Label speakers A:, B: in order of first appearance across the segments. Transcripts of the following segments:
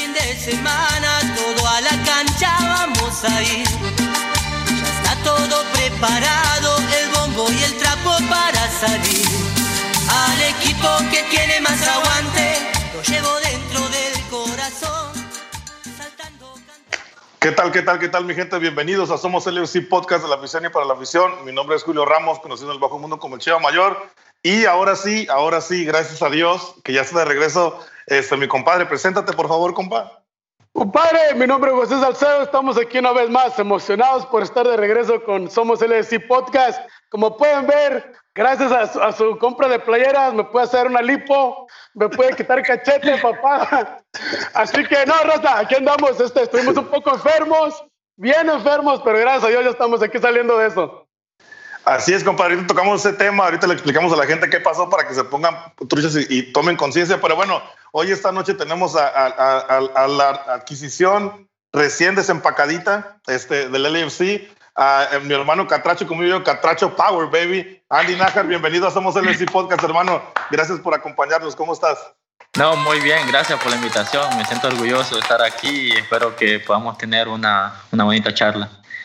A: fin de semana, todo a la cancha vamos a ir. Ya está todo preparado, el bombo y el trapo para salir. Al equipo que tiene más aguante, lo llevo dentro del corazón. Saltando, cantando.
B: ¿Qué tal, mi gente? Bienvenidos a Somos LFC Podcast de la afición y para la afición. Mi nombre es Julio Ramos, conocido en el bajo mundo como el Cheva Mayor. Y ahora sí, gracias a Dios, que ya está de regreso mi compadre. Preséntate, por favor, compa.
C: Compadre, mi nombre es José Salcedo. Estamos aquí una vez más, emocionados por estar de regreso con Somos LFC Podcast. Como pueden ver, gracias a su compra de playeras, me puede hacer una lipo, me puede quitar cachete, papá. Así que no, raza, aquí andamos. Estuvimos un poco enfermos, bien enfermos, pero gracias a Dios ya estamos aquí saliendo de eso.
B: Así es, compadre. Ahorita tocamos ese tema, ahorita le explicamos a la gente qué pasó para que se pongan truchas y tomen conciencia. Pero bueno, hoy esta noche tenemos a la adquisición recién desempacadita del LFC, a mi hermano Catracho, como yo, Catracho Power, baby. Andy Nájar, bienvenido a Somos LFC Podcast, hermano. Gracias por acompañarnos. ¿Cómo estás?
D: No, muy bien, gracias por la invitación. Me siento orgulloso de estar aquí y espero que podamos tener una bonita charla.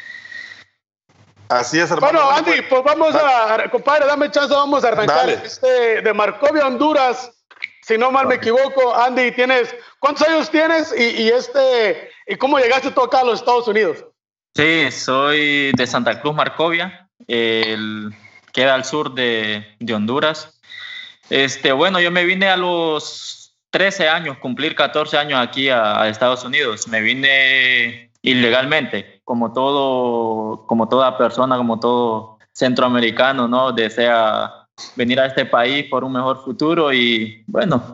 B: Así es, hermano.
C: Bueno, Andy, pues vamos compadre, dame chance, vamos a arrancar. De Marcovia, Honduras, si no mal me equivoco. Andy, ¿cuántos años tienes y cómo llegaste tú acá a los Estados Unidos?
D: Sí, soy de Santa Cruz, Marcovia, queda al sur de Honduras. Bueno, yo me vine a los 13 años, cumplir 14 años aquí a Estados Unidos. Me vine ilegalmente, como toda persona, como todo centroamericano, ¿no? Desea venir a este país por un mejor futuro y bueno,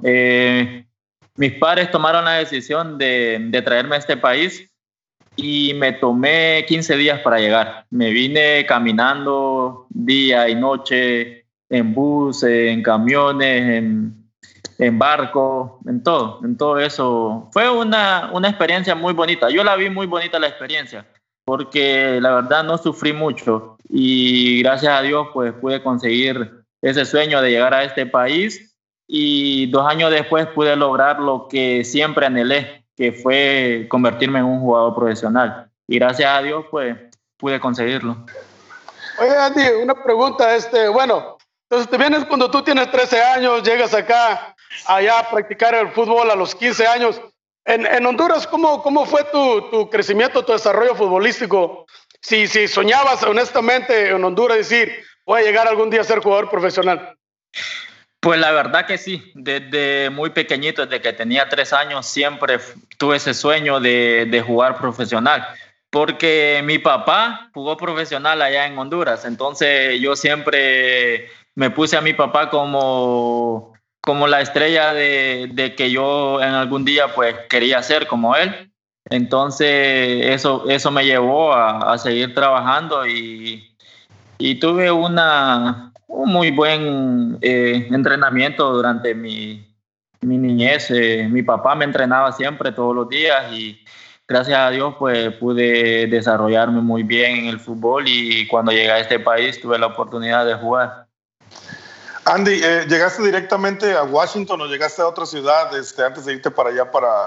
D: mis padres tomaron la decisión de traerme a este país y me tomé 15 días para llegar. Me vine caminando día y noche, en bus, en camiones, en barco, en todo eso. Fue una experiencia muy bonita. Yo la vi muy bonita la experiencia, porque la verdad no sufrí mucho y gracias a Dios pues pude conseguir ese sueño de llegar a este país y 2 años después pude lograr lo que siempre anhelé, que fue convertirme en un jugador profesional. Y gracias a Dios pues pude conseguirlo.
C: Oye, Andy, una pregunta. Bueno, entonces te vienes cuando tú tienes 13 años, llegas allá a practicar el fútbol a los 15 años. En Honduras, ¿cómo fue tu crecimiento, tu desarrollo futbolístico? Si soñabas honestamente en Honduras decir, voy a llegar algún día a ser jugador profesional.
D: Pues la verdad que sí, desde muy pequeñito, desde que tenía 3 años, siempre tuve ese sueño de jugar profesional, porque mi papá jugó profesional allá en Honduras, entonces yo siempre me puse a mi papá como la estrella de que yo en algún día pues quería ser como él. Entonces eso me llevó a seguir trabajando y tuve un muy buen entrenamiento durante mi niñez. Mi papá me entrenaba siempre, todos los días y gracias a Dios pues pude desarrollarme muy bien en el fútbol y cuando llegué a este país tuve la oportunidad de jugar.
B: Andy, ¿llegaste directamente a Washington o llegaste a otra ciudad antes de irte para allá,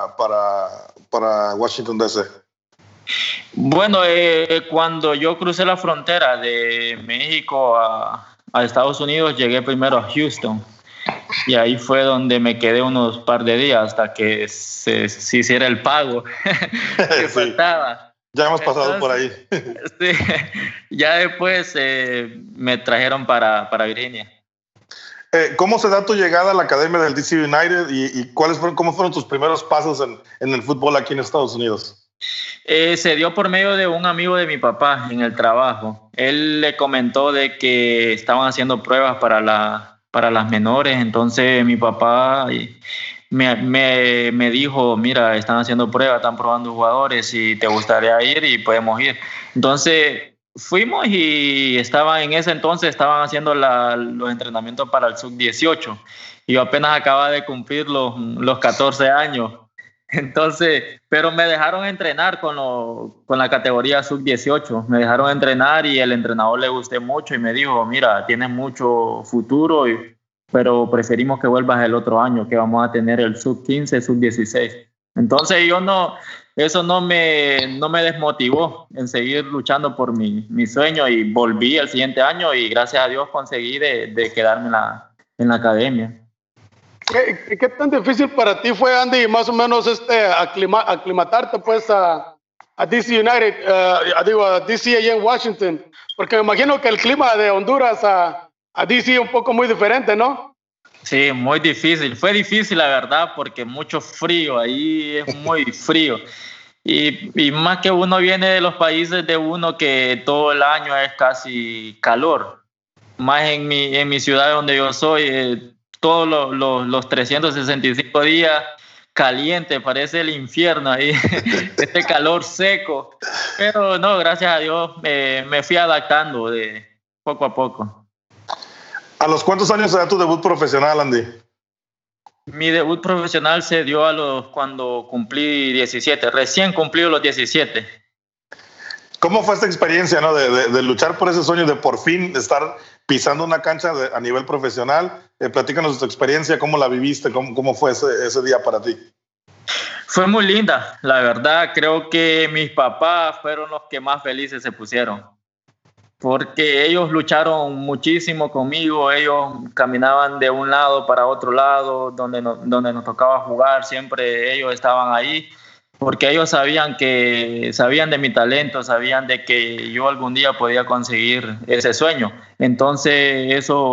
B: para Washington, D.C.?
D: Bueno, cuando yo crucé la frontera de México a Estados Unidos, llegué primero a Houston y ahí fue donde me quedé unos par de días hasta que se hiciera el pago que
B: sí.
D: Faltaba.
B: Ya hemos pasado por ahí.
D: Sí, ya después me trajeron para Virginia.
B: ¿Cómo se da tu llegada a la academia del DC United y cómo fueron tus primeros pasos en el fútbol aquí en Estados Unidos?
D: Se dio por medio de un amigo de mi papá en el trabajo. Él le comentó de que estaban haciendo pruebas para las menores, entonces mi papá me dijo, mira, están haciendo pruebas, están probando jugadores, si te gustaría ir y podemos ir. Entonces fuimos y en ese entonces estaban haciendo los entrenamientos para el sub-18 y yo apenas acababa de cumplir los 14 años. Entonces, pero me dejaron entrenar con la categoría sub-18, me dejaron entrenar y el entrenador le gusté mucho y me dijo, mira, tienes mucho futuro, pero preferimos que vuelvas el otro año, que vamos a tener el sub-15, sub-16. Entonces eso no me desmotivó en seguir luchando por mi sueño, y volví el siguiente año y gracias a Dios conseguí de quedarme en la academia.
C: ¿Qué tan difícil para ti fue, Andy, más o menos aclimatarte pues a DC United, a DC allá en Washington? Porque me imagino que el clima de Honduras a DC es un poco muy diferente, ¿no?
D: Sí, muy difícil. Fue difícil, la verdad, porque mucho frío. Ahí es muy frío. Y más que uno viene de los países de uno que todo el año es casi calor. Más en mi ciudad donde yo soy, todos los 365 días caliente, parece el infierno ahí, este calor seco. Pero no, gracias a Dios me fui adaptando de poco a poco.
B: ¿A los cuántos años se da tu debut profesional, Andy?
D: Mi debut profesional se dio cuando cumplí 17, recién cumplí los 17.
B: ¿Cómo fue esta experiencia, ¿no? de luchar por ese sueño, de por fin estar pisando una cancha a nivel profesional? Platícanos tu experiencia, ¿cómo la viviste? ¿Cómo fue ese día para ti?
D: Fue muy linda, la verdad. Creo que mis papás fueron los que más felices se pusieron, porque ellos lucharon muchísimo conmigo. Ellos caminaban de un lado para otro lado, donde nos tocaba jugar, siempre ellos estaban ahí, porque ellos sabían de mi talento, sabían de que yo algún día podía conseguir ese sueño. Entonces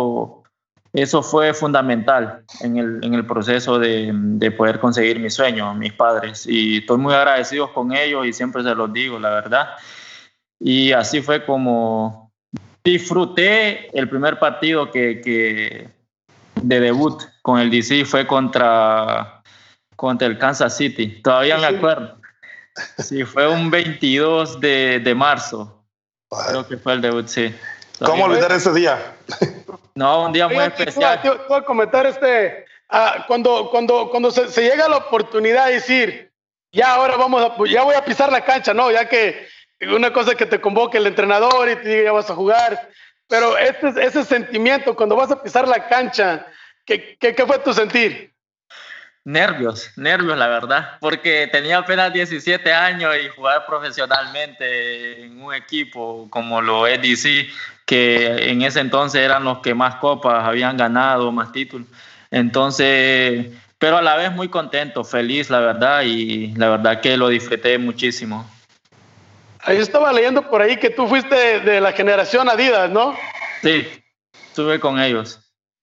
D: eso fue fundamental en el proceso de poder conseguir mi sueño, mis padres. Y estoy muy agradecido con ellos y siempre se los digo, la verdad. Y así fue como disfruté el primer partido de debut con el DC. Fue contra el Kansas City. Todavía me acuerdo. Sí, fue un 22 de marzo. Creo que fue el debut, sí.
B: ¿Cómo olvidar ese día?
D: No, un día muy especial.
C: Te voy a comentar cuando se llega la oportunidad de decir, ya ahora ya voy a pisar la cancha, ¿no? Ya que una cosa es que te convoque el entrenador y te diga ya vas a jugar, pero ese sentimiento cuando vas a pisar la cancha, ¿qué fue tu sentir?
D: Nervios, la verdad, porque tenía apenas 17 años y jugar profesionalmente en un equipo como lo es DC, que en ese entonces eran los que más copas habían ganado, más títulos. Entonces, pero a la vez muy contento, feliz, la verdad, y la verdad que lo disfruté muchísimo.
C: Ahí estaba leyendo por ahí que tú fuiste de la generación Adidas, ¿no?
D: Sí, estuve con ellos.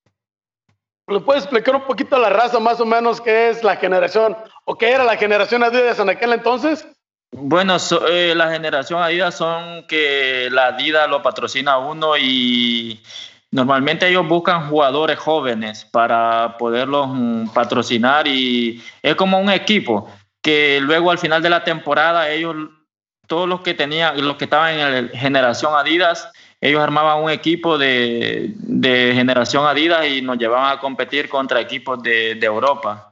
C: ¿Le puedes explicar un poquito a la raza más o menos qué es la generación o qué era la generación Adidas en aquel entonces?
D: Bueno, la generación Adidas son que la Adidas lo patrocina a uno y normalmente ellos buscan jugadores jóvenes para poderlos patrocinar, y es como un equipo que luego al final de la temporada ellos, todos los que estaban en la generación Adidas, ellos armaban un equipo de generación Adidas y nos llevaban a competir contra equipos de Europa.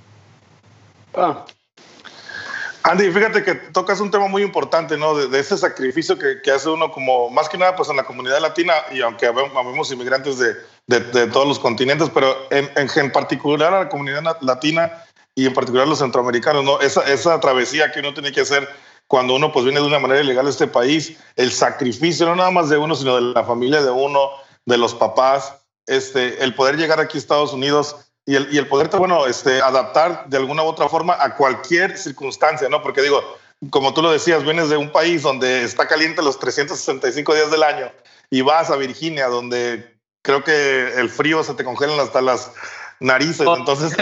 B: Andy, fíjate que tocas un tema muy importante, ¿no? De ese sacrificio que hace uno, como más que nada pues en la comunidad latina, y aunque habemos inmigrantes de todos los continentes, pero en particular a la comunidad latina y en particular los centroamericanos, ¿no? Esa travesía que uno tiene que hacer cuando uno pues viene de una manera ilegal a este país, el sacrificio no nada más de uno, sino de la familia de uno, de los papás, el poder llegar aquí a Estados Unidos y el poderte, adaptar de alguna u otra forma a cualquier circunstancia, ¿no? Porque digo, como tú lo decías, vienes de un país donde está caliente los 365 días del año y vas a Virginia, donde creo que el frío se te congelan hasta las narices, entonces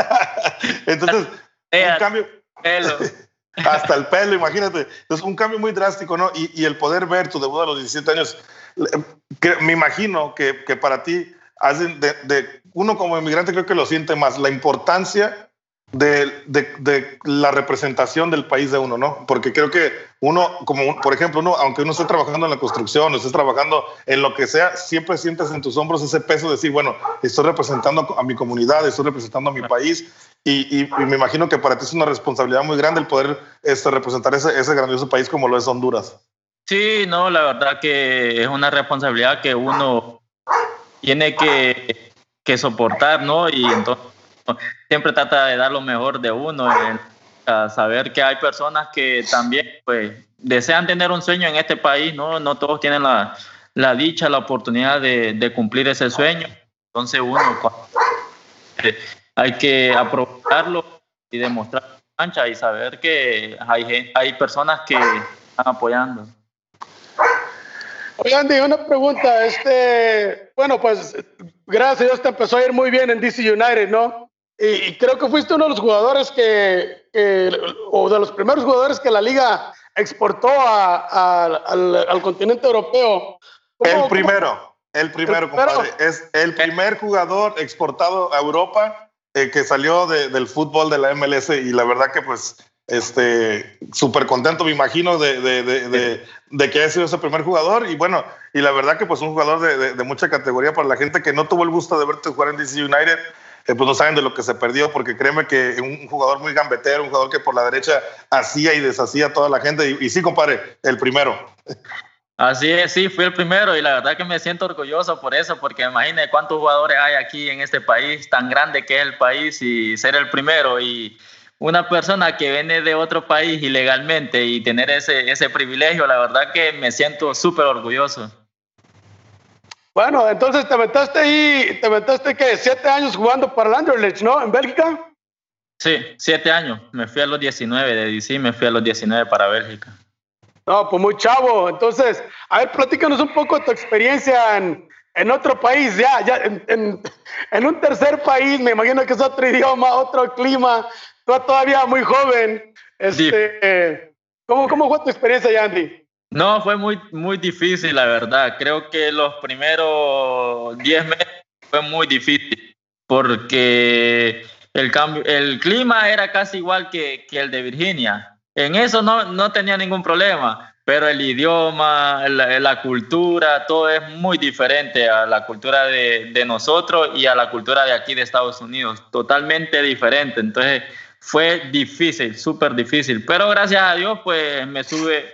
B: un cambio... Hasta el pelo, imagínate. Es un cambio muy drástico, ¿no? Y el poder ver tu debut a los 17 años, me imagino que para ti, uno como inmigrante creo que lo siente más, la importancia de la representación del país de uno, ¿no? Porque creo que uno, por ejemplo, aunque uno esté trabajando en la construcción, o estés trabajando en lo que sea, siempre sientes en tus hombros ese peso de decir, bueno, estoy representando a mi comunidad, estoy representando a mi país, y me imagino que para ti es una responsabilidad muy grande el poder representar ese grandioso país como lo es Honduras.
D: Sí, no, la verdad que es una responsabilidad que uno tiene que soportar, ¿no? Y entonces siempre trata de dar lo mejor de uno a saber que hay personas que también pues desean tener un sueño en este país, ¿no? No todos tienen la dicha, la oportunidad de cumplir ese sueño. Entonces hay que aprovecharlo y demostrar la cancha y saber que hay personas que están apoyando.
C: Oye, Andy, una pregunta. Bueno, pues gracias a Dios te empezó a ir muy bien en DC United, ¿no? Y creo que fuiste uno de los jugadores o de los primeros jugadores que la liga exportó al continente europeo.
B: El primero, compadre. Es el primer jugador exportado a Europa que salió del fútbol de la MLS, y la verdad que pues súper contento, me imagino, de que haya sido ese primer jugador. Y bueno, y la verdad que pues un jugador de mucha categoría. Para la gente que no tuvo el gusto de verte jugar en DC United, pues no saben de lo que se perdió, porque créeme que un jugador muy gambetero, un jugador que por la derecha hacía y deshacía a toda la gente. Y sí, compadre, el primero.
D: Así es, sí, fui el primero, y la verdad que me siento orgulloso por eso, porque imagínate cuántos jugadores hay aquí en este país, tan grande que es el país, y ser el primero. Y una persona que viene de otro país ilegalmente y tener ese privilegio, la verdad que me siento súper orgulloso.
C: Bueno, entonces te aventaste ¿qué? 7 años jugando para el Anderlecht, ¿no? ¿En Bélgica?
D: Sí, 7 años. Me fui a los 19 de DC, me fui a los 19 para Bélgica.
C: No, pues muy chavo. Entonces, a ver, platícanos un poco de tu experiencia en otro país, en un tercer país. Me imagino que es otro idioma, otro clima. Tú todavía muy joven. ¿Cómo fue tu experiencia, Yandy?
D: No, fue muy, muy difícil, la verdad. Creo que los primeros 10 meses fue muy difícil, porque el clima era casi igual que el de Virginia. En eso no tenía ningún problema, pero el idioma, la cultura, todo es muy diferente a la cultura de nosotros y a la cultura de aquí de Estados Unidos. Totalmente diferente. Entonces fue difícil, súper difícil. Pero gracias a Dios, pues me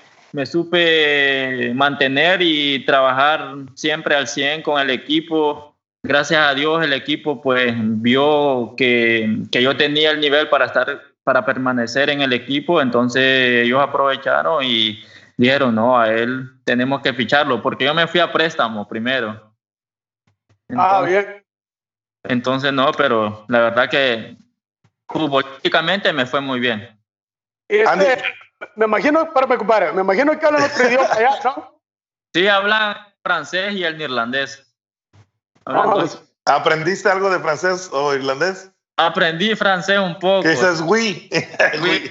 D: supe mantener y trabajar siempre al 100 con el equipo. Gracias a Dios el equipo pues vio que yo tenía el nivel para permanecer en el equipo. Entonces ellos aprovecharon y dijeron, no, a él tenemos que ficharlo, porque yo me fui a préstamo primero.
C: Bien.
D: Entonces no, pero la verdad que futbolísticamente me fue muy bien.
C: Me imagino que hablan otro idioma allá, ¿no?
D: Sí, hablan francés y el neerlandés.
B: ¿Aprendiste algo de francés o irlandés?
D: Aprendí francés un poco.
B: ¿Qué es oui?
D: Oui.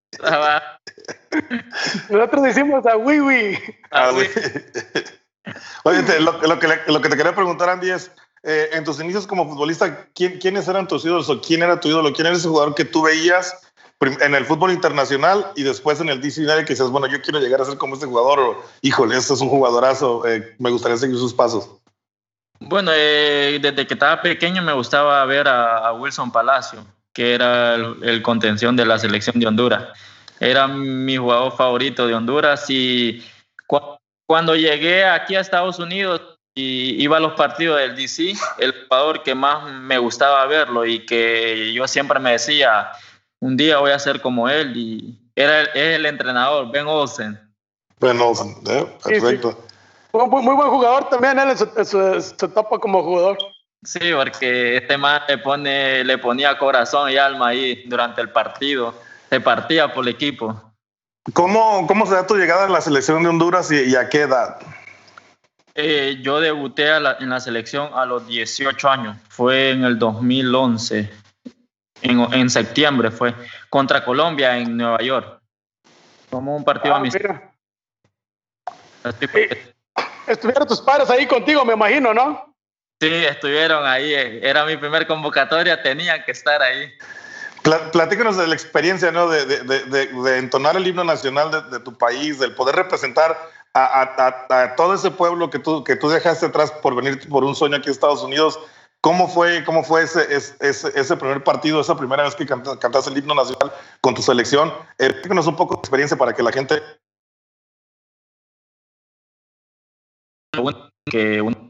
C: Nosotros decimos oui.
B: Oui. Oye, lo que te quería preguntar, Andy, es, en tus inicios como futbolista, ¿quiénes eran tus ídolos o quién era tu ídolo? ¿Quién era ese jugador que tú veías en el fútbol internacional y después en el DC United que dices, bueno, yo quiero llegar a ser como este jugador, o híjole, este es un jugadorazo, me gustaría seguir sus pasos?
D: Bueno, desde que estaba pequeño me gustaba ver a Wilson Palacio, que era el contención de la selección de Honduras. Era mi jugador favorito de Honduras, y cuando llegué aquí a Estados Unidos y iba a los partidos del DC, el jugador que más me gustaba verlo y que yo siempre me decía, un día voy a ser como él, y es el entrenador, Ben Olsen.
B: Ben Olsen, perfecto.
C: Sí. Muy buen jugador también él en su etapa como jugador.
D: Sí, porque este man le ponía corazón y alma ahí durante el partido. Se partía por el equipo.
B: ¿Cómo se da tu llegada a la selección de Honduras y a qué edad?
D: Yo debuté en la selección a los 18 años. Fue en el 2011. En septiembre fue. Contra Colombia en Nueva York. Como un partido amistoso.
C: Estuvieron tus padres ahí contigo, me imagino, ¿no?
D: Sí, estuvieron ahí. Era mi primer convocatoria. Tenían que estar ahí.
B: Platícanos de la experiencia, ¿no? de entonar el himno nacional de tu país, del poder representar a todo ese pueblo que tú dejaste atrás por venir por un sueño aquí a Estados Unidos. ¿Cómo fue ese primer partido, esa primera vez que cantaste el himno nacional con tu selección? Platícanos un poco de experiencia para que la gente...
D: Que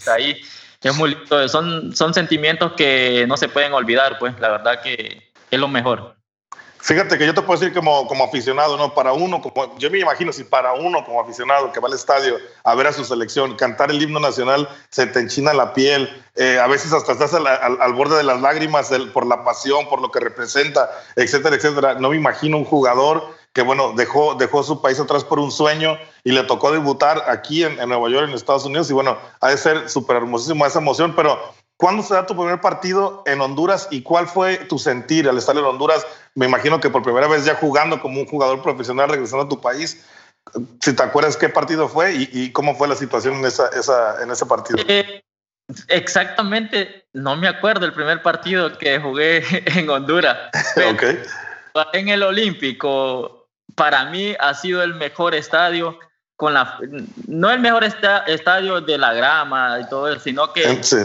D: ahí. Es muy lindo, son sentimientos que no se pueden olvidar, pues la verdad que es lo mejor.
B: Fíjate que yo te puedo decir como aficionado, ¿no? Para uno, yo me imagino si para uno como aficionado que va al estadio a ver a su selección, cantar el himno nacional, se te enchina la piel, a veces hasta estás al borde de las lágrimas por la pasión, por lo que representa, etcétera, etcétera. No me imagino un jugador que, bueno, dejó su país atrás por un sueño y le tocó debutar aquí en Nueva York, en Estados Unidos, y bueno, ha de ser súper hermosísimo esa emoción, pero ¿cuándo se da tu primer partido en Honduras y cuál fue tu sentir al estar en Honduras? Me imagino que por primera vez ya jugando como un jugador profesional, regresando a tu país. Si te acuerdas qué partido fue y cómo fue la situación en ese partido.
D: Exactamente, no me acuerdo el primer partido que jugué en Honduras.
B: Okay.
D: En el Olímpico, para mí ha sido el mejor estadio, no el mejor estadio de la grama y todo eso, sino que
B: sí.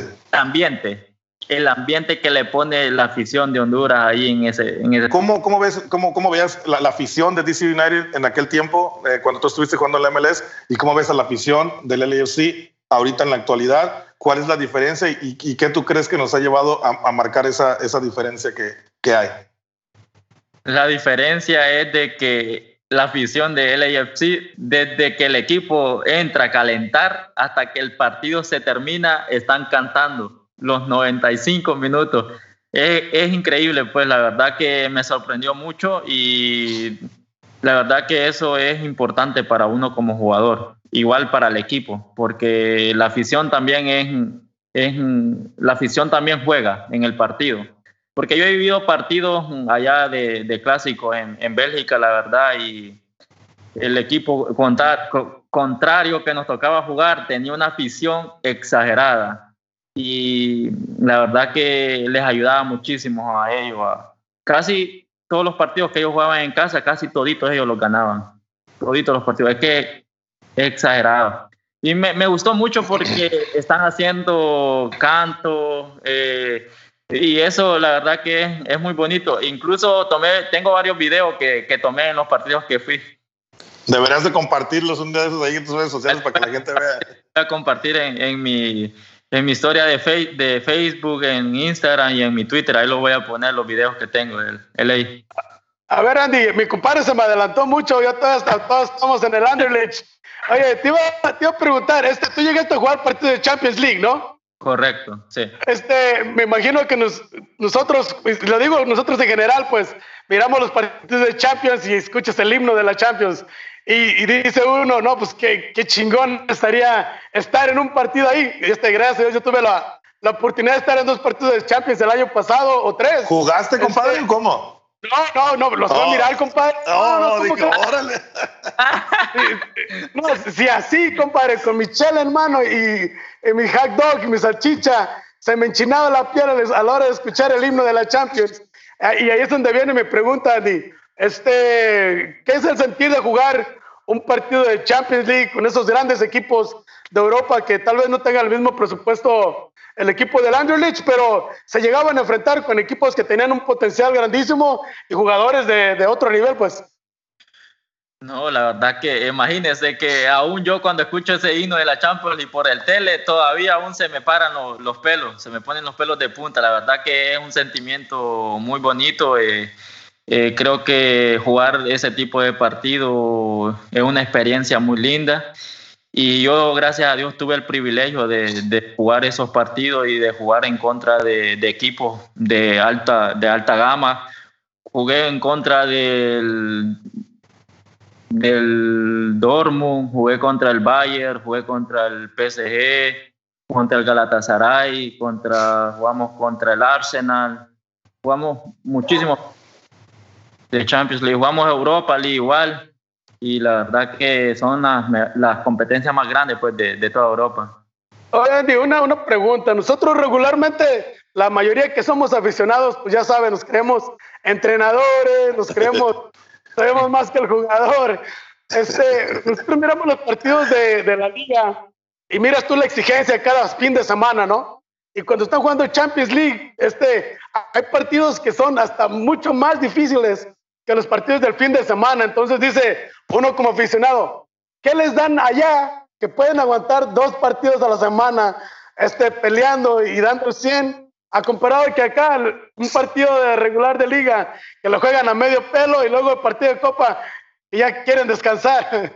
D: el ambiente que le pone la afición de Honduras ahí en ese.
B: ¿Cómo veías la afición de DC United en aquel tiempo, cuando tú estuviste jugando en la MLS, y cómo ves a la afición del LAFC ahorita en la actualidad? ¿Cuál es la diferencia y qué tú crees que nos ha llevado a marcar esa diferencia que hay?
D: La diferencia es de que la afición de LAFC, desde que el equipo entra a calentar hasta que el partido se termina, están cantando los 95 minutos. Es increíble, pues la verdad que me sorprendió mucho y la verdad que eso es importante para uno como jugador, igual para el equipo, porque la afición también la afición también juega en el partido. Porque yo he vivido partidos allá de clásicos en Bélgica, la verdad, y el equipo contrario que nos tocaba jugar tenía una afición exagerada. Y la verdad que les ayudaba muchísimo a ellos. Casi todos los partidos que ellos jugaban en casa, casi toditos ellos los ganaban. Toditos los partidos. Es que es exagerado. Y me gustó mucho porque están haciendo cantos, y eso la verdad que es muy bonito. Incluso tengo varios videos que tomé en los partidos que fui.
B: Deberías de compartirlos un día de esos ahí en tus redes sociales para que la gente vea.
D: Voy a compartir en mi historia de Facebook, en Instagram y en mi Twitter. Ahí lo voy a poner los videos que tengo.
C: A ver, Andy, mi compadre se me adelantó mucho. Ya todos estamos en el Anderlecht. Oye, te iba a preguntar, tú llegaste a jugar partidos de Champions League, ¿no?
D: Correcto, sí.
C: Me imagino que nosotros, lo digo nosotros en general, pues miramos los partidos de Champions y escuchas el himno de la Champions y dice uno, no, pues qué chingón estaría estar en un partido ahí. Gracias a Dios yo tuve la oportunidad de estar en 2 partidos de Champions el año pasado o 3.
B: ¿Jugaste, compadre? ¿Cómo?
C: No, los voy a mirar, compadre.
B: No, dije, órale.
C: No, si así, compadre, con mi chela en mano y mi hot dog y mi salchicha, se me enchinaba la piel a la hora de escuchar el himno de la Champions. Y ahí es donde viene mi pregunta, Andy. ¿Qué es el sentir de jugar un partido de Champions League con esos grandes equipos de Europa que tal vez no tengan el mismo presupuesto el equipo del Anderlecht, pero se llegaban a enfrentar con equipos que tenían un potencial grandísimo y jugadores de otro nivel, pues?
D: No, la verdad que imagínense que aún yo cuando escucho ese himno de la Champions y por el tele, todavía aún se me paran los pelos, se me ponen los pelos de punta. La verdad que es un sentimiento muy bonito. Creo que jugar ese tipo de partido es una experiencia muy linda. Y yo, gracias a Dios, tuve el privilegio de jugar esos partidos y de jugar en contra de equipos de alta gama. Jugué en contra del Dortmund, jugué contra el Bayern, jugué contra el PSG, contra el Galatasaray, jugamos contra el Arsenal, jugamos muchísimo de Champions League, jugamos Europa League igual. Y la verdad que son las competencias más grandes pues, de toda Europa.
C: Oye, Andy, una pregunta. Nosotros regularmente, la mayoría que somos aficionados, pues ya saben, nos creemos entrenadores, sabemos más que el jugador. Nosotros miramos los partidos de la liga y miras tú la exigencia cada fin de semana, ¿no? Y cuando están jugando Champions League, hay partidos que son hasta mucho más difíciles que los partidos del fin de semana. Entonces dice uno como aficionado, ¿qué les dan allá que pueden aguantar 2 partidos a la semana? peleando y dando el 100, a comparado que acá un partido de regular de liga que lo juegan a medio pelo y luego el partido de copa y ya quieren descansar.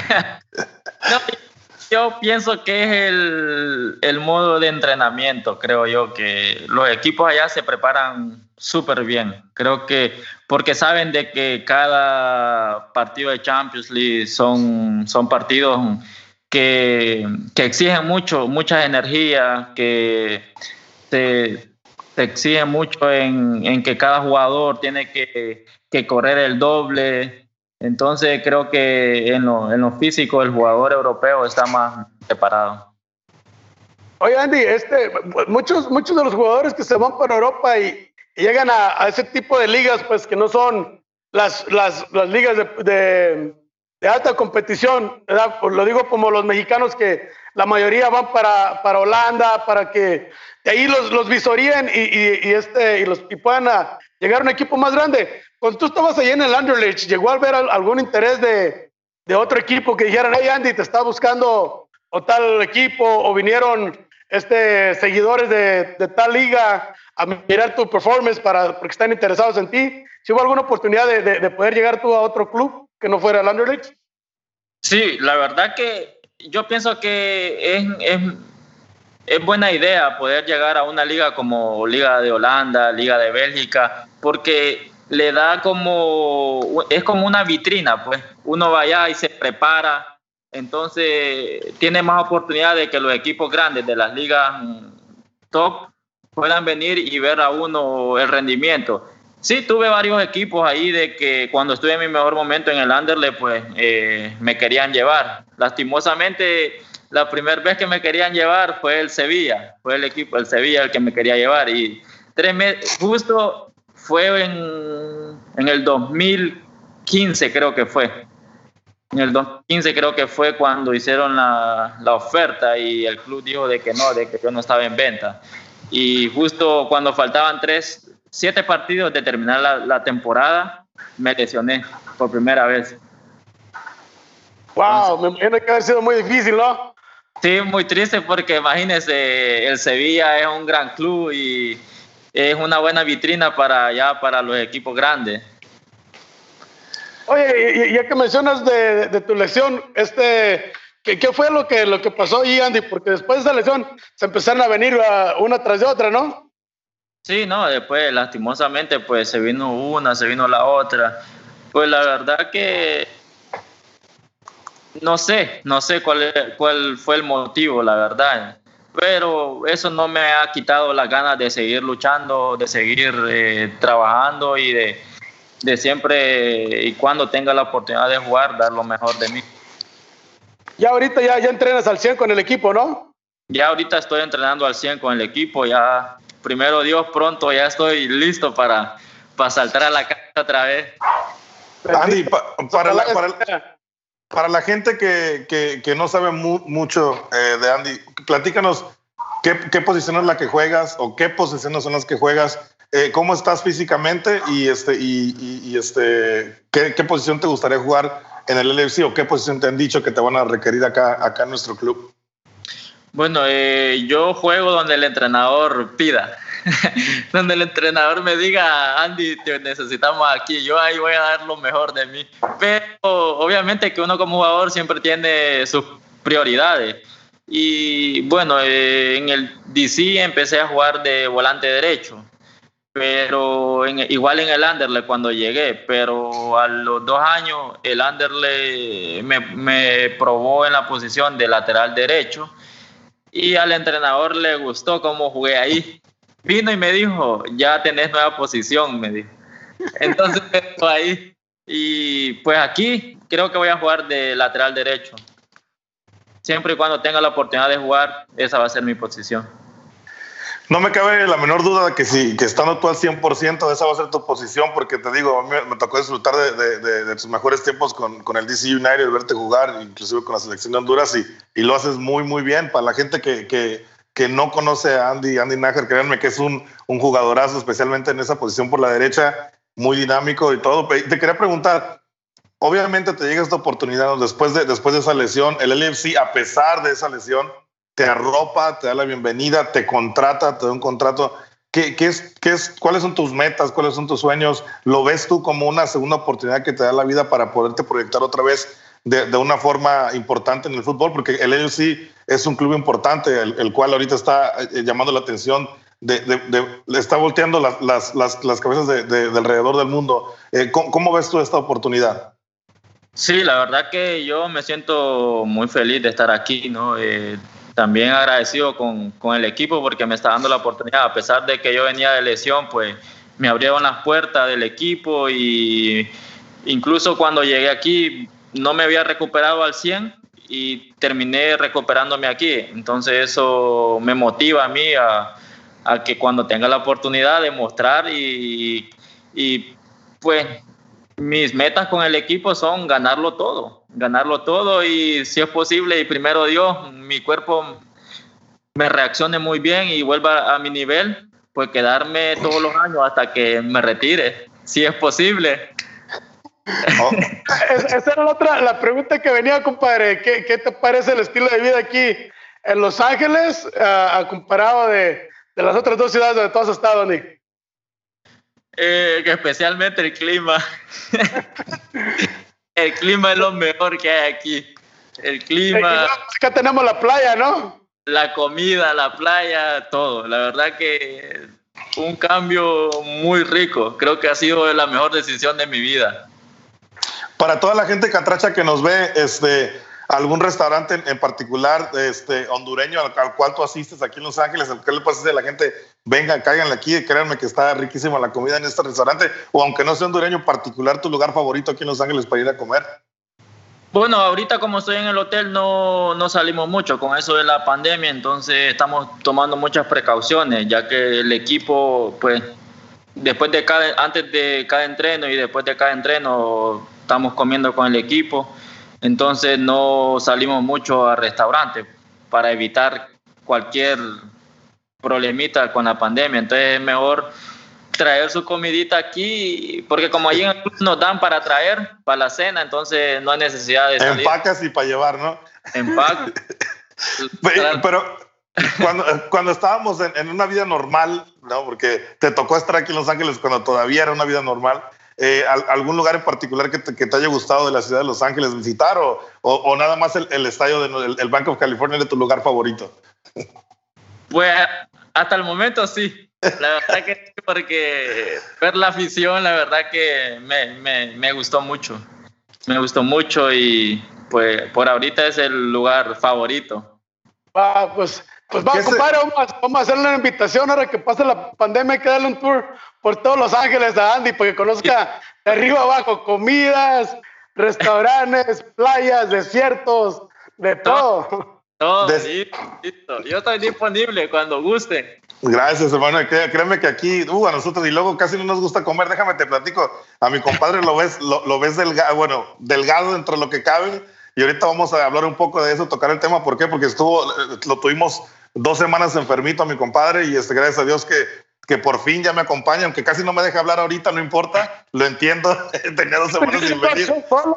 D: No, yo pienso que es el modo de entrenamiento, creo yo, que los equipos allá se preparan súper bien. Creo que porque saben de que cada partido de Champions League son partidos que exigen mucha energía, que te exigen mucho en que cada jugador tiene que correr el doble. Entonces creo que en lo físico el jugador europeo está más preparado.
C: Oye, Andy, muchos de los jugadores que se van para Europa y llegan a ese tipo de ligas, pues que no son las ligas de alta competición, ¿verdad? Pues lo digo como los mexicanos que la mayoría van para Holanda, para que de ahí los visoríen y puedan llegar a un equipo más grande. Cuando tú estabas allí en el Anderlecht, ¿llegó a haber algún interés de otro equipo que dijeran, hey Andy, te está buscando o tal equipo, o vinieron seguidores de tal liga a mirar tu performance porque están interesados en ti? ¿Sí hubo alguna oportunidad de poder llegar tú a otro club que no fuera el Anderlecht?
D: Sí, la verdad que yo pienso que es buena idea poder llegar a una liga como Liga de Holanda, Liga de Bélgica, porque le da es como una vitrina, pues uno va allá y se prepara, entonces tiene más oportunidad de que los equipos grandes de las ligas top puedan venir y ver a uno el rendimiento. Sí, tuve varios equipos ahí de que cuando estuve en mi mejor momento en el Anderlecht, pues me querían llevar. Lastimosamente, la primera vez que me querían llevar fue el Sevilla, fue el Sevilla el que me quería llevar, y 3 meses, justo fue en el 2015 creo que fue. En el 2015 creo que fue cuando hicieron la oferta y el club dijo de que yo no estaba en venta. Y justo cuando faltaban 7 partidos de terminar la temporada, me lesioné por primera vez.
C: Wow, me imagino que haber sido muy difícil, ¿no?
D: Sí, muy triste porque imagínense, el Sevilla es un gran club y es una buena vitrina para los equipos grandes.
C: Oye, y ya que mencionas de tu lesión, ¿qué fue lo que pasó ahí, Andy? Porque después de esa lesión se empezaron a venir una tras de otra, ¿no?
D: Sí, no, después lastimosamente pues se vino una, se vino la otra. Pues la verdad que no sé cuál fue el motivo, la verdad. Pero eso no me ha quitado las ganas de seguir luchando, de seguir trabajando y de siempre y cuando tenga la oportunidad de jugar, dar lo mejor de mí.
C: Ya ahorita ya entrenas al 100 con el equipo, ¿no?
D: Ya ahorita estoy entrenando al 100 con el equipo, ya primero Dios pronto ya estoy listo para saltar a la cancha otra vez.
B: Andy, para la gente que no sabe mucho de Andy, platícanos qué posición es la que juegas o qué posiciones son las que juegas, cómo estás físicamente y qué posición te gustaría jugar en el LFC o qué posición te han dicho que te van a requerir acá en nuestro club.
D: Bueno, yo juego donde el entrenador pida. Donde el entrenador me diga, Andy, te necesitamos aquí, yo ahí voy a dar lo mejor de mí. Pero obviamente que uno como jugador siempre tiene sus prioridades. Y bueno, en el DC empecé a jugar de volante derecho, pero igual en el Anderlecht cuando llegué, pero a los 2 años el Anderlecht me probó en la posición de lateral derecho y al entrenador le gustó cómo jugué ahí. Vino y me dijo, ya tenés nueva posición, me dijo. Entonces, ahí. Y pues aquí creo que voy a jugar de lateral derecho. Siempre y cuando tenga la oportunidad de jugar, esa va a ser mi posición.
B: No me cabe la menor duda de que estando tú al 100%, esa va a ser tu posición, porque te digo, a mí me tocó disfrutar de tus mejores tiempos con el DC United, verte jugar, inclusive con la selección de Honduras, y lo haces muy, muy bien. Para la gente que no conoce a Andy Nájar, créanme que es un jugadorazo, especialmente en esa posición por la derecha, muy dinámico y todo. Te quería preguntar, obviamente te llega esta oportunidad después de esa lesión, el LFC, a pesar de esa lesión, te arropa, te da la bienvenida, te contrata, te da un contrato. ¿Cuáles son tus metas? ¿Cuáles son tus sueños? ¿Lo ves tú como una segunda oportunidad que te da la vida para poderte proyectar otra vez de una forma importante en el fútbol? Porque el LFC es un club importante, el cual ahorita está llamando la atención, está volteando las cabezas de alrededor del mundo. ¿Cómo ves tú esta oportunidad?
D: Sí, la verdad que yo me siento muy feliz de estar aquí, ¿no? También agradecido con el equipo porque me está dando la oportunidad. A pesar de que yo venía de lesión, pues me abrieron las puertas del equipo, y incluso cuando llegué aquí no me había recuperado al 100 y terminé recuperándome aquí. Entonces eso me motiva a mí a que cuando tenga la oportunidad de mostrar y pues mis metas con el equipo son ganarlo todo, y si es posible y primero Dios, mi cuerpo me reaccione muy bien y vuelva a mi nivel, pues quedarme todos los años hasta que me retire, si es posible.
C: Oh. Esa era la pregunta que venía, compadre. ¿Qué te parece el estilo de vida aquí en Los Ángeles comparado de las otras dos ciudades donde tú has estado, Nick?
D: Que especialmente el clima. El clima es lo mejor que hay aquí. El clima.
C: Acá tenemos la playa, ¿no?
D: La comida, la playa, todo. La verdad que un cambio muy rico. Creo que ha sido la mejor decisión de mi vida.
B: Para toda la gente catracha que nos ve, algún restaurante en particular hondureño al cual tú asistes aquí en Los Ángeles, al que le puedes decir a la gente, vengan, cáiganle aquí, créanme que está riquísima la comida en este restaurante, o aunque no sea hondureño, en particular tu lugar favorito aquí en Los Ángeles para ir a comer?
D: Bueno, ahorita como estoy en el hotel no salimos mucho con eso de la pandemia, entonces estamos tomando muchas precauciones, ya que el equipo, pues, antes de cada entreno y después de cada entreno estamos comiendo con el equipo. Entonces no salimos mucho a restaurantes para evitar cualquier problemita con la pandemia. Entonces es mejor traer su comidita aquí, porque como allí nos dan para traer para la cena, entonces no hay necesidad de salir.
B: Empacas y para llevar, ¿no?
D: Empaco.
B: Pero cuando estábamos en una vida normal, ¿no? Porque te tocó estar aquí en Los Ángeles cuando todavía era una vida normal. ¿Algún lugar en particular que te haya gustado de la ciudad de Los Ángeles visitar, o nada más el estadio del Bank of California es tu lugar favorito?
D: Pues hasta el momento sí, la verdad que sí, porque ver la afición, la verdad que me gustó mucho, y pues por ahorita es el lugar favorito.
C: Pues vamos, compadre, vamos a hacerle una invitación ahora que pase la pandemia. Hay que darle un tour por todos Los Ángeles a Andy, porque conozca de arriba abajo comidas, restaurantes, playas, desiertos, de todo.
D: Listo. Yo estoy disponible cuando guste.
B: Gracias, hermano. Créeme que aquí, a nosotros, y luego casi no nos gusta comer. Déjame te platico. A mi compadre lo ves delgado dentro de lo que cabe. Y ahorita vamos a hablar un poco de eso, tocar el tema. ¿Por qué? Porque lo tuvimos 2 semanas enfermito a mi compadre, y gracias a Dios que por fin ya me acompaña, aunque casi no me deja hablar ahorita, no importa, lo entiendo. Tenía 2 semanas sin venir.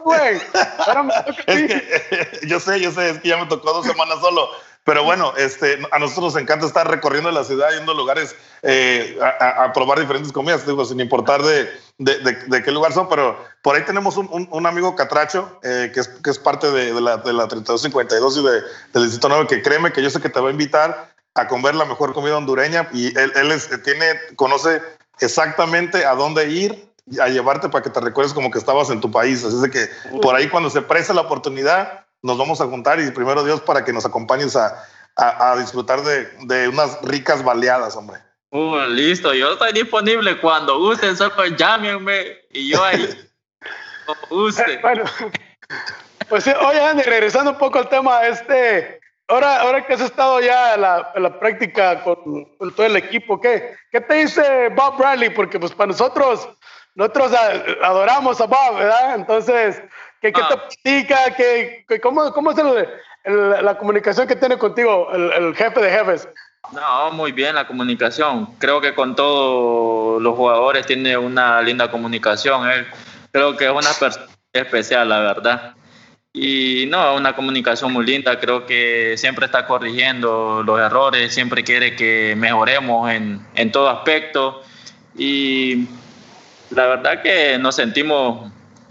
B: Yo sé, es que ya me tocó 2 semanas solo. Pero bueno, a nosotros nos encanta estar recorriendo la ciudad, yendo a lugares a probar diferentes comidas, digo, sin importar de qué lugar son. Pero por ahí tenemos un amigo catracho que es parte de la 3252 y del Distrito 9, que créeme que yo sé que te va a invitar a comer la mejor comida hondureña, y él conoce exactamente a dónde ir a llevarte para que te recuerdes como que estabas en tu país. Así es de que por ahí, cuando se preste la oportunidad, nos vamos a juntar, y primero Dios, para que nos acompañes a disfrutar de unas ricas baleadas, hombre.
D: Listo, yo estoy disponible cuando gusten, solo llámenme y yo ahí como guste.
C: Bueno, pues sí, oye, Andy, regresando un poco al tema, ahora que has estado ya en la práctica con todo el equipo, ¿qué te dice Bob Bradley? Porque pues para nosotros adoramos a Bob, ¿verdad? Entonces, ¿qué te platica? ¿Cómo es la comunicación que tiene contigo el jefe de jefes?
D: No, muy bien la comunicación. Creo que con todos los jugadores tiene una linda comunicación. Él creo que es una persona especial, la verdad. Y no, una comunicación muy linda, creo que siempre está corrigiendo los errores, siempre quiere que mejoremos en todo aspecto y la verdad que nos sentimos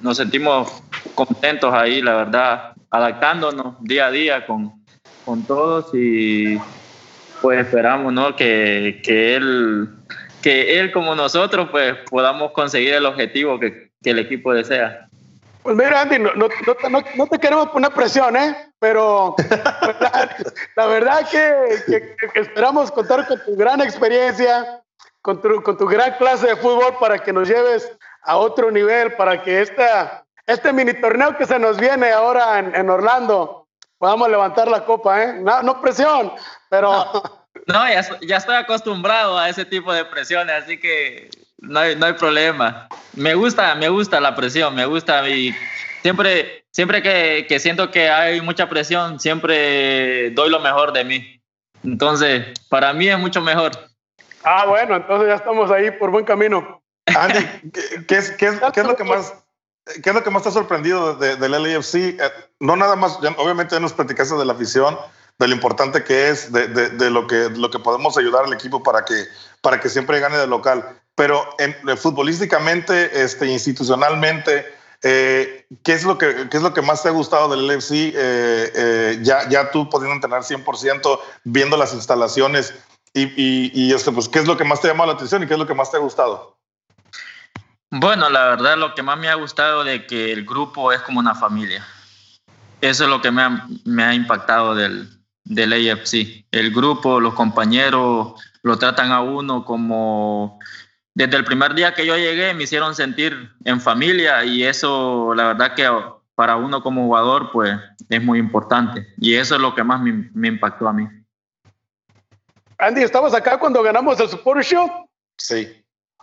D: contentos ahí, la verdad, adaptándonos día a día con todos y pues esperamos, ¿no? que él como nosotros pues podamos conseguir el objetivo que el equipo desea.
C: Pues mira, Andy, no te queremos poner presión, pero la verdad que esperamos contar con tu gran experiencia, con tu gran clase de fútbol para que nos lleves a otro nivel, para que este mini torneo que se nos viene ahora en Orlando podamos levantar la copa, No presión, pero...
D: No, ya estoy acostumbrado a ese tipo de presiones, así que no hay problema. Me gusta la presión, me gusta y siempre que siento que hay mucha presión, siempre doy lo mejor de mí. Entonces, para mí es mucho mejor.
C: Bueno, entonces ya estamos ahí por buen camino.
B: Andy, ¿qué es lo que más te ha sorprendido del LAFC? No nada más, obviamente ya nos platicaste de la afición, de lo importante que es, de lo que podemos ayudar al equipo para que siempre gane de local. Pero futbolísticamente, institucionalmente, ¿qué es lo que más te ha gustado del LAFC? Ya tú pudiendo entrenar 100%, viendo las instalaciones y pues, ¿qué es lo que más te ha llamado la atención y qué es lo que más te ha gustado?
D: Bueno, la verdad, lo que más me ha gustado de que el grupo es como una familia. Eso es lo que me ha impactado del AFC. El grupo, los compañeros lo tratan a uno como... Desde el primer día que yo llegué me hicieron sentir en familia y eso la verdad que para uno como jugador pues es muy importante y eso es lo que más me impactó a mí.
C: Andy, ¿estabas acá cuando ganamos el Supporter Shield?
B: Sí.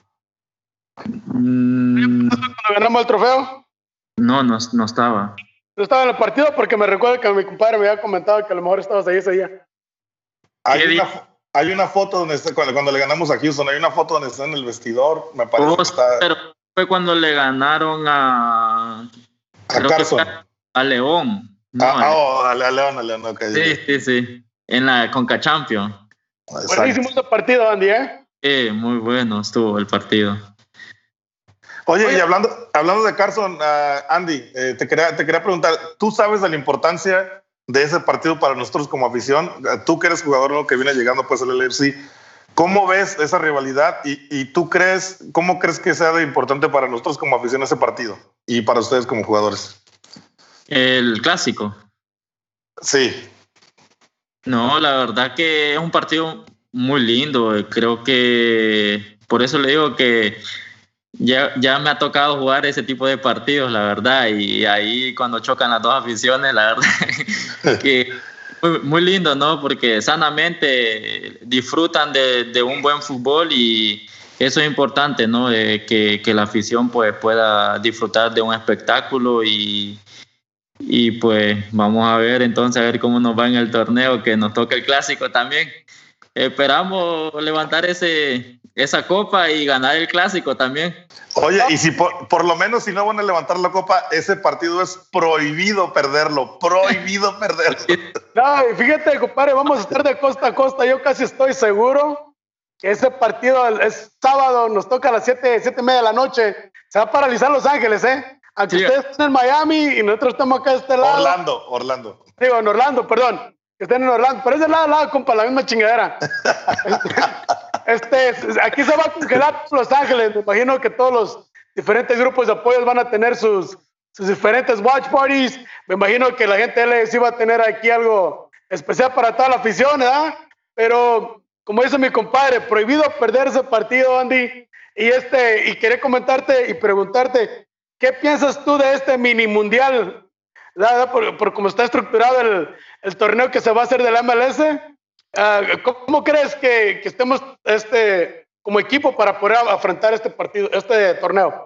C: ¿Cuando ganamos el trofeo?
D: No estaba.
C: No estaba en el partido porque me recuerdo que mi compadre me había comentado que a lo mejor estabas ahí ese día.
B: Hay una foto donde está, cuando le ganamos a Houston, hay una foto donde está en el vestidor, me parece que está...
D: Pero fue cuando le ganaron a
B: Carson.
D: A León.
B: No, a León, ok.
D: Sí. En la Conca Champions.
C: Buenísimo ese partido, Andy,
D: muy bueno estuvo el partido.
B: Oye, y hablando de Carson, Andy, te quería preguntar, ¿tú sabes de la importancia de ese partido para nosotros como afición? Tú que eres jugador nuevo que viene llegando pues al LAFC, ¿cómo ves esa rivalidad y cómo crees que sea de importante para nosotros como afición ese partido y para ustedes como jugadores?
D: El clásico.
B: Sí.
D: No, la verdad que es un partido muy lindo. Creo que por eso le digo que ya me ha tocado jugar ese tipo de partidos, la verdad, y ahí cuando chocan las dos aficiones, la verdad que muy lindo, ¿no? Porque sanamente disfrutan de un buen fútbol y eso es importante, ¿no? Que la afición pues pueda disfrutar de un espectáculo y pues vamos a ver entonces a ver cómo nos va en el torneo, que nos toca el clásico también. Esperamos levantar esa copa y ganar el clásico también.
B: Oye, y si por lo menos si no van a levantar la copa, ese partido es prohibido perderlo.
C: No, y fíjate, compadre, vamos a estar de costa a costa. Yo casi estoy seguro que ese partido es sábado, nos toca a las 7:30 de la noche. Se va a paralizar Los Ángeles, Aunque ustedes estén en Miami y nosotros estamos acá de este lado.
B: Orlando.
C: Digo, en Orlando, perdón. Que estén en Orlando. Pero es de lado a lado, compa, la misma chingadera. Aquí se va a congelar Los Ángeles. Me imagino que todos los diferentes grupos de apoyos van a tener sus diferentes watch parties. Me imagino que la gente de LAFC va a tener aquí algo especial para toda la afición, ¿verdad? Pero, como dice mi compadre, prohibido perder ese partido, Andy. Y quería comentarte y preguntarte, ¿qué piensas tú de este mini mundial? Por cómo está estructurado el torneo que se va a hacer de la MLS. ¿Cómo crees que estemos como equipo para poder afrontar este torneo?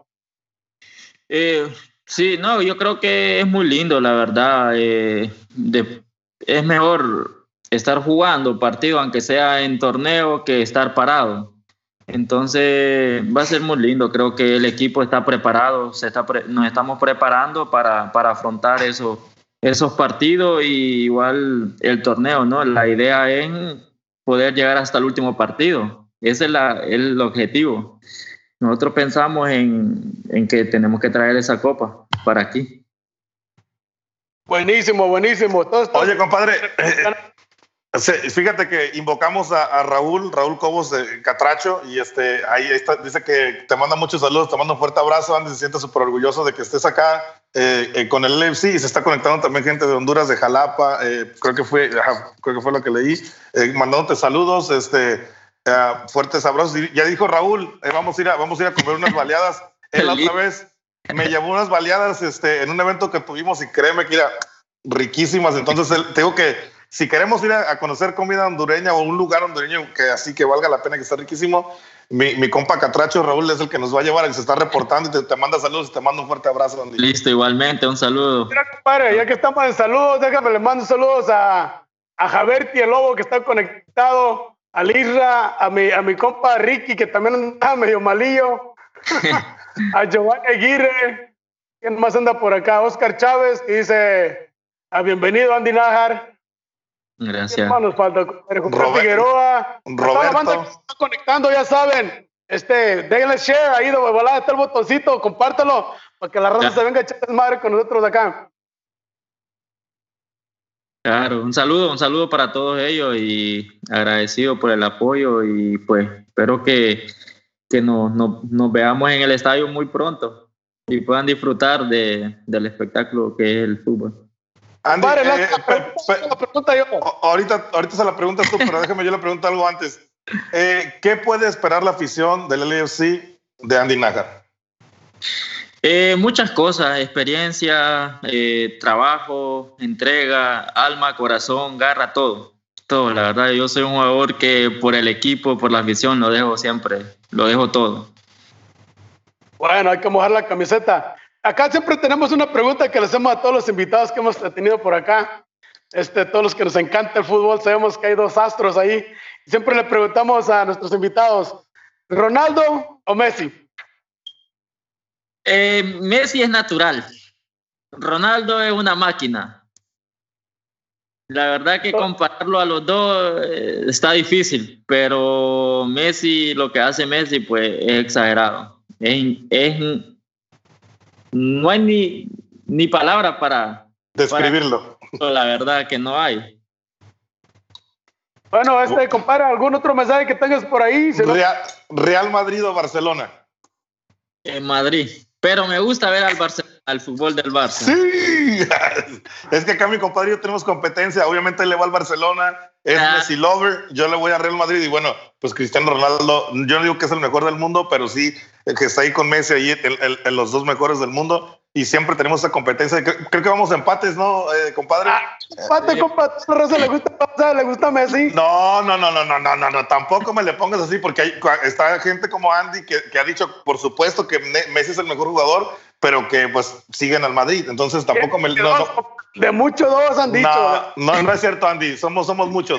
D: Sí, no, yo creo que es muy lindo, la verdad. Es mejor estar jugando partido, aunque sea en torneo, que estar parado. Entonces va a ser muy lindo. Creo que el equipo está preparado, nos estamos preparando para afrontar esos esos partidos y igual el torneo, ¿no? La idea es poder llegar hasta el último partido. Ese es el objetivo. Nosotros pensamos en que tenemos que traer esa copa para aquí.
C: Buenísimo.
B: Oye, compadre, fíjate que invocamos a Raúl Cobos de Catracho y ahí está, dice que te manda muchos saludos, te manda un fuerte abrazo, Andy, se siente súper orgulloso de que estés acá con el LFC y se está conectando también gente de Honduras, de Jalapa, creo que fue lo que leí, mandándote saludos, fuertes abrazos. Y ya dijo Raúl, vamos a ir a comer unas baleadas. Él otra vez me llevó unas baleadas en un evento que tuvimos y créeme que era riquísimas. Entonces te digo que si queremos ir a conocer comida hondureña o un lugar hondureño que valga la pena, que está riquísimo, mi compa Catracho Raúl es el que nos va a llevar, y se está reportando y te manda saludos y te manda un fuerte abrazo, Andy.
D: Listo, igualmente, un saludo.
C: Mira, compadre, ya que estamos en saludos, déjame le mando saludos a Javerti, el lobo que está conectado, a Lisra, a mi compa Ricky, que también está medio malillo, a Giovanni Aguirre, ¿quién más anda por acá? Oscar Chávez, que dice, bienvenido Andy Nájar.
D: Gracias.
C: ¿Quién nos falta? Roberto Figueroa. Toda la banda que se está conectando, ya saben, denle share ahí, de volada está el botoncito, compártelo, para que la raza se venga a echar desmadre con nosotros acá.
D: Claro, un saludo para todos ellos y agradecido por el apoyo y pues espero que nos veamos en el estadio muy pronto y puedan disfrutar del espectáculo que es el fútbol.
B: Andy,
C: la pregunta yo.
B: Ahorita se la preguntas tú, pero déjame yo le pregunto algo antes. ¿Qué puede esperar la afición del LFC de Andy Nájar?
D: Muchas cosas, experiencia, trabajo, entrega, alma, corazón, garra, todo, la verdad. Yo soy un jugador que por el equipo, por la afición, lo dejo todo.
C: Bueno, hay que mojar la camiseta. Acá siempre tenemos una pregunta que le hacemos a todos los invitados que hemos tenido por acá. Todos los que nos encanta el fútbol, sabemos que hay dos astros ahí. Siempre le preguntamos a nuestros invitados, ¿Ronaldo o Messi?
D: Messi es natural. Ronaldo es una máquina. La verdad que compararlo a los dos está difícil, pero Messi, lo que hace Messi, pues es exagerado. No hay ni palabra para
B: describirlo.
D: La verdad que no hay.
C: Bueno, compadre, ¿algún otro mensaje que tengas por ahí?
B: Real Madrid o Barcelona.
D: En Madrid. Pero me gusta ver al fútbol del Barça.
B: Sí, es que acá mi compadre y yo tenemos competencia. Obviamente él le va al Barcelona, es Messi lover, yo le voy a Real Madrid y bueno, pues Cristiano Ronaldo, yo no digo que es el mejor del mundo, pero sí que está ahí con Messi ahí en los dos mejores del mundo y siempre tenemos esa competencia. Creo que vamos a empates, ¿no, compadre?
C: Empate, compadre. ¿A Rosa le gusta Messi?
B: No, tampoco me le pongas así porque está gente como Andy que ha dicho, por supuesto, que Messi es el mejor jugador, pero que pues siguen al Madrid, entonces tampoco me...
C: De muchos dos han dicho.
B: No es cierto, Andy, somos muchos.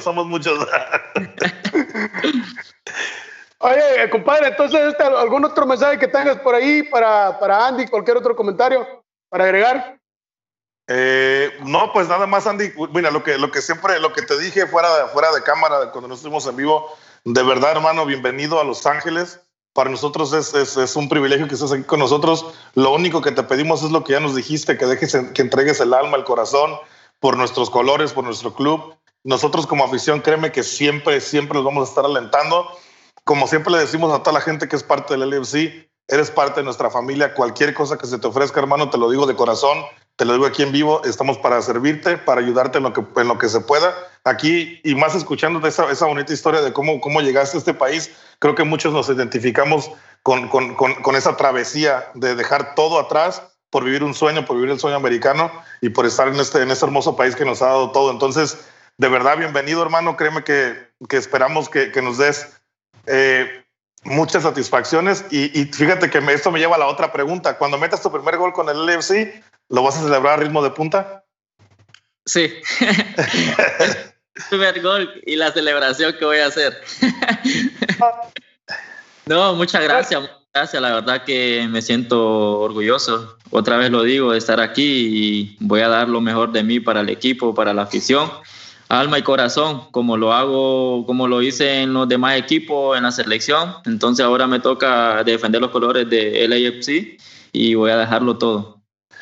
C: Oye, compadre, entonces, ¿algún otro mensaje que tengas por ahí para Andy? ¿Cualquier otro comentario para agregar?
B: No, pues nada más, Andy. Mira, lo que te dije fuera de cámara, cuando nos estuvimos en vivo, de verdad, hermano, bienvenido a Los Ángeles. Para nosotros es un privilegio que estés aquí con nosotros. Lo único que te pedimos es lo que ya nos dijiste, que entregues el alma, el corazón, por nuestros colores, por nuestro club. Nosotros como afición, créeme que siempre los vamos a estar alentando. Como siempre le decimos a toda la gente que es parte del LFC, eres parte de nuestra familia. Cualquier cosa que se te ofrezca, hermano, te lo digo de corazón, te lo digo aquí en vivo. Estamos para servirte, para ayudarte en lo que se pueda. Aquí, y más escuchándote esa bonita historia de cómo llegaste a este país, creo que muchos nos identificamos con esa travesía de dejar todo atrás por vivir un sueño, por vivir el sueño americano y por estar en este hermoso país que nos ha dado todo. Entonces, de verdad, bienvenido, hermano. Créeme que esperamos que nos des muchas satisfacciones y fíjate que esto me lleva a la otra pregunta. Cuando metas tu primer gol con el LFC, ¿lo vas a celebrar a ritmo de punta?
D: Sí. El primer gol y la celebración que voy a hacer. No, muchas gracias Gracias, la verdad que me siento orgulloso, otra vez lo digo, de estar aquí y voy a dar lo mejor de mí para el equipo, para la afición, alma y corazón, como lo hago, como lo hice en los demás equipos, en la selección. Entonces ahora me toca defender los colores de LAFC y voy a dejarlo todo.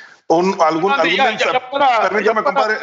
B: Permítame, compadre,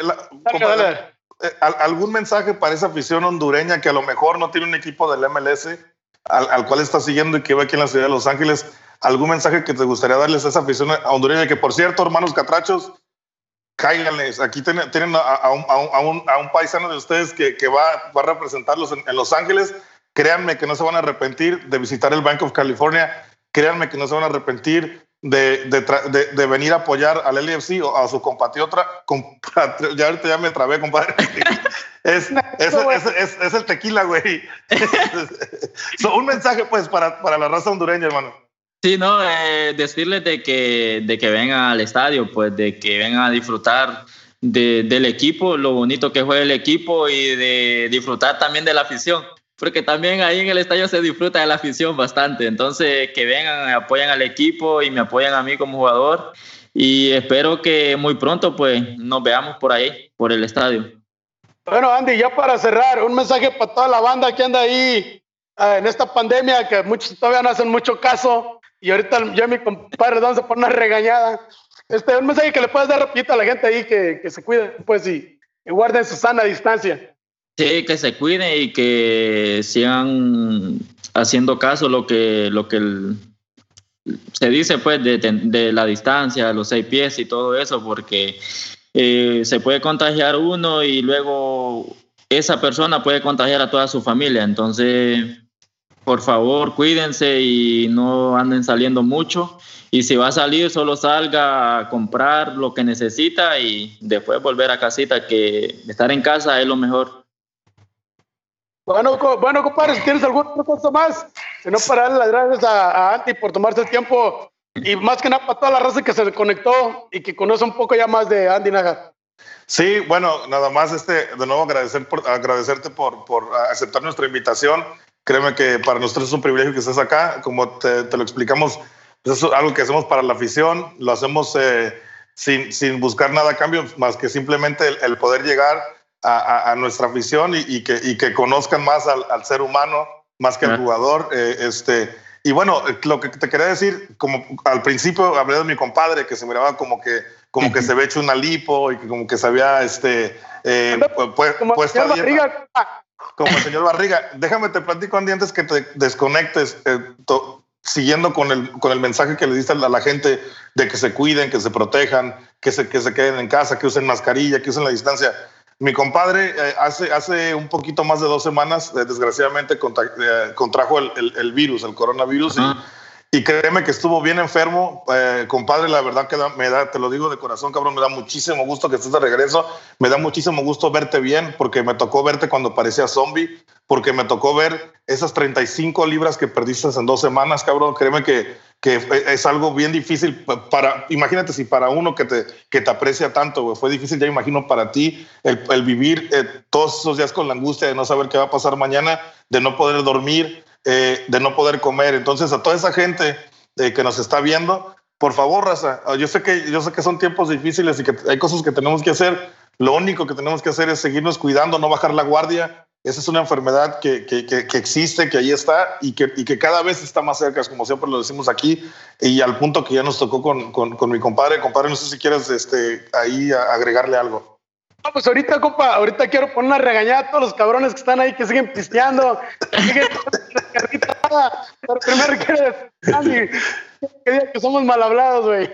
B: algún mensaje para esa afición hondureña que a lo mejor no tiene un equipo del MLS al cual está siguiendo y que va aquí en la ciudad de Los Ángeles, algún mensaje que te gustaría darles a esa afición hondureña, que por cierto, hermanos catrachos, cáiganles, aquí tienen a un paisano de ustedes que va a representarlos en Los Ángeles. Créanme que no se van a arrepentir de visitar el Bank of California, créanme que no se van a arrepentir de venir a apoyar al LAFC o a su compatriota, ya ahorita ya me trabé, compadre. Es el tequila, güey. Un mensaje, pues, para la raza hondureña, hermano.
D: Sí, no, decirles de que vengan al estadio, pues, de que vengan a disfrutar del equipo, lo bonito que juega el equipo y de disfrutar también de la afición. Porque también ahí en el estadio se disfruta de la afición bastante. Entonces, que vengan, apoyen al equipo y me apoyan a mí como jugador. Y espero que muy pronto, pues, nos veamos por ahí, por el estadio.
C: Bueno, Andy, ya para cerrar, un mensaje para toda la banda que anda ahí en esta pandemia, que muchos todavía no hacen mucho caso. Y ahorita ya mi compadre vamos a poner una regañada. Un mensaje que le puedes dar rapidito a la gente ahí, que se cuide, pues, y guarden su sana distancia.
D: Sí, que se cuiden y que sigan haciendo caso lo que se dice, pues, de la distancia, los 6 pies y todo eso, porque se puede contagiar uno y luego esa persona puede contagiar a toda su familia. Entonces, por favor, cuídense y no anden saliendo mucho. Y si va a salir, solo salga a comprar lo que necesita y después volver a casita, que estar en casa es lo mejor.
C: Bueno, compadre, si tienes alguna cosa más, si no, para darle las gracias a Andy por tomarse el tiempo y más que nada para toda la raza que se conectó y que conoce un poco ya más de Andy Nájar.
B: Sí, bueno, nada más de nuevo agradecerte por aceptar nuestra invitación. Créeme que para nosotros es un privilegio que estés acá. Como te lo explicamos, es algo que hacemos para la afición, lo hacemos sin buscar nada a cambio, más que simplemente el poder llegar a nuestra afición y que conozcan más al ser humano, más que al jugador. Y bueno, lo que te quería decir, como al principio hablé de mi compadre, que se miraba como que se había hecho una lipo y que como que se había puesto a dieta. Como el señor Barriga. Déjame te platico, Andy, antes que te desconectes, siguiendo con el mensaje que le diste a la gente de que se cuiden, que se protejan, que se queden en casa, que usen mascarilla, que usen la distancia. Mi compadre hace un poquito más de 2 semanas, desgraciadamente, contrajo el virus, el coronavirus, y créeme que estuvo bien enfermo. Compadre, la verdad que te lo digo de corazón, cabrón, me da muchísimo gusto que estés de regreso, me da muchísimo gusto verte bien, porque me tocó verte cuando parecía zombie, porque me tocó ver esas 35 libras que perdiste en 2 semanas, cabrón. Créeme que es algo bien difícil imagínate si para uno que te aprecia tanto, güey, fue difícil, ya imagino para ti el vivir todos esos días con la angustia de no saber qué va a pasar mañana, de no poder dormir, de no poder comer. Entonces, a toda esa gente que nos está viendo, por favor, raza, yo sé que son tiempos difíciles y que hay cosas que tenemos que hacer. Lo único que tenemos que hacer es seguirnos cuidando, no bajar la guardia. Esa es una enfermedad que existe, que ahí está y que cada vez está más cerca, como siempre lo decimos aquí, y al punto que ya nos tocó con mi compadre. Compadre, no sé si quieres ahí agregarle algo.
C: No, pues ahorita quiero poner una regañada a todos los cabrones que están ahí, que siguen pisteando, pero primero quiero decir, Andy, que diga que somos mal hablados, güey.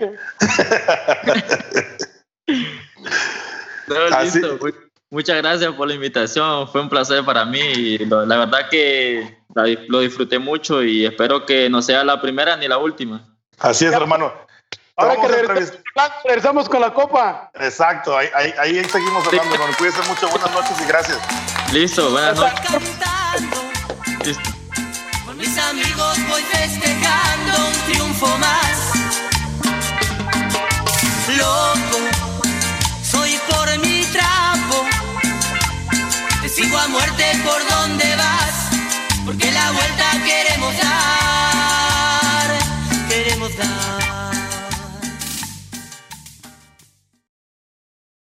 D: No, listo, muchas gracias por la invitación, fue un placer para mí y la verdad que lo disfruté mucho y espero que no sea la primera ni la última.
B: Así es, hermano.
C: Ahora que regresamos con la copa.
B: Exacto, ahí seguimos hablando. Bueno, cuídense mucho, buenas noches y gracias.
D: Listo, buenas noches.
A: Listo. Con mis amigos voy festejando un triunfo más. Loco, soy por mi trapo. Te sigo a muerte por donde vas, porque la vuelta querés.